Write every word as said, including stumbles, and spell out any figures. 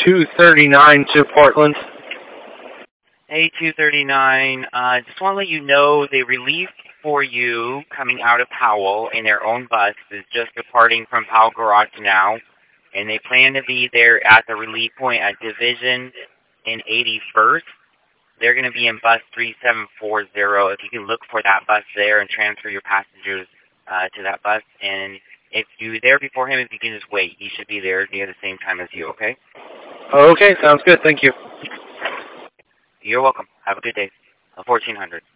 two thirty-nine to Portland. Hey, two thirty-nine, uh, just want to let you know they relieved for you coming out of Powell in their own bus. Is just departing from Powell Garage now, and they plan to be there at the relief point at Division in eighty-first. They're going to be in bus three seven four zero. If you can look for that bus there and transfer your passengers uh, to that bus. And if you're there before him, if you can just wait, he should be there near the same time as you, okay? Okay, sounds good. Thank you. You're welcome. Have a good day. fourteen hundred.